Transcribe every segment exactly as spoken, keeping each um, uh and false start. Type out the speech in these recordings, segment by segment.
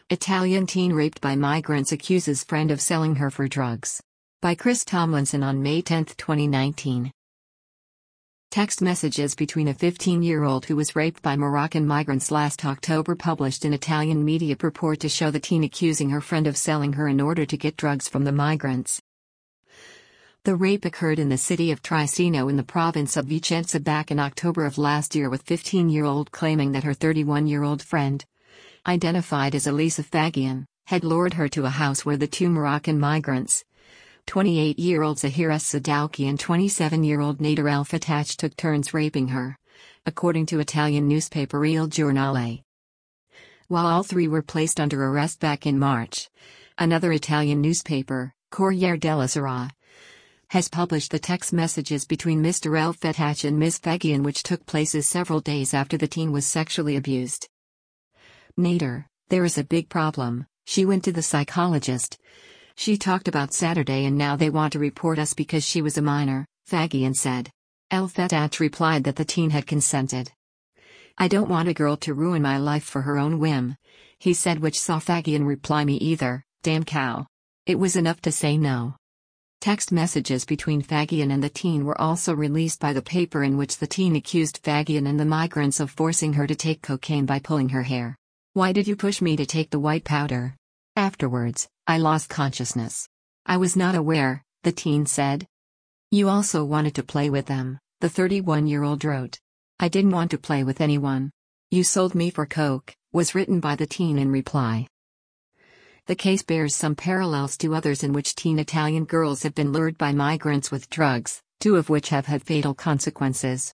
Italian teen raped by migrants accuses friend of selling her for drugs. By Chris Tomlinson on May tenth, twenty nineteen. Text messages between a fifteen-year-old who was raped by Moroccan migrants last October published in Italian media purport to show the teen accusing her friend of selling her in order to get drugs from the migrants. The rape occurred in the city of Tricino in the province of Vicenza back in October of last year, with fifteen-year-old claiming that her thirty-one-year-old friend, identified as Elisa Fagian, had lured her to a house where the two Moroccan migrants, twenty-eight-year-old Zahira Sadauki and twenty-seven-year-old Nader El Fattach, took turns raping her, according to Italian newspaper Il Giornale. While all three were placed under arrest back in March, another Italian newspaper, Corriere della Sera, has published the text messages between Mister El Fattach and Miz Fagian, which took place several days after the teen was sexually abused. Nader: "There is a big problem. She went to the psychologist. She talked about Saturday and now they want to report us because she was a minor," Fagian said. El Fattach replied that the teen had consented. "I don't want a girl to ruin my life for her own whim," he said, which saw Fagian reply, "Me either, damn cow." It was enough to say no. Text messages between Fagian and the teen were also released by the paper, in which the teen accused Fagian and the migrants of forcing her to take cocaine by pulling her hair. "Why did you push me to take the white powder? Afterwards, I lost consciousness. I was not aware," the teen said. "You also wanted to play with them," the thirty-one-year-old wrote. "I didn't want to play with anyone. You sold me for coke," was written by the teen in reply. The case bears some parallels to others in which teen Italian girls have been lured by migrants with drugs, two of which have had fatal consequences.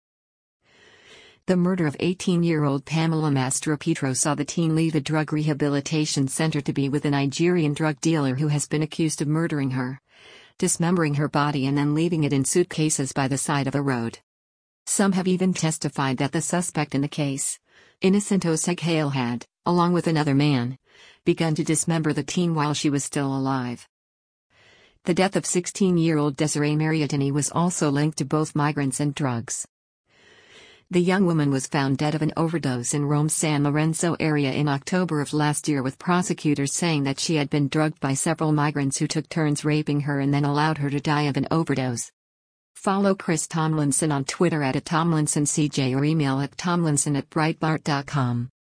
The murder of eighteen-year-old Pamela Mastropietro saw the teen leave a drug rehabilitation center to be with a Nigerian drug dealer who has been accused of murdering her, dismembering her body and then leaving it in suitcases by the side of a road. Some have even testified that the suspect in the case, Innocent Oseghale, had, along with another man, begun to dismember the teen while she was still alive. The death of sixteen-year-old Desiree Mariatini was also linked to both migrants and drugs. The young woman was found dead of an overdose in Rome's San Lorenzo area in October of last year, with prosecutors saying that she had been drugged by several migrants who took turns raping her and then allowed her to die of an overdose. Follow Chris Tomlinson on Twitter at Tomlinson C J or email at tomlinson at breitbart dot com.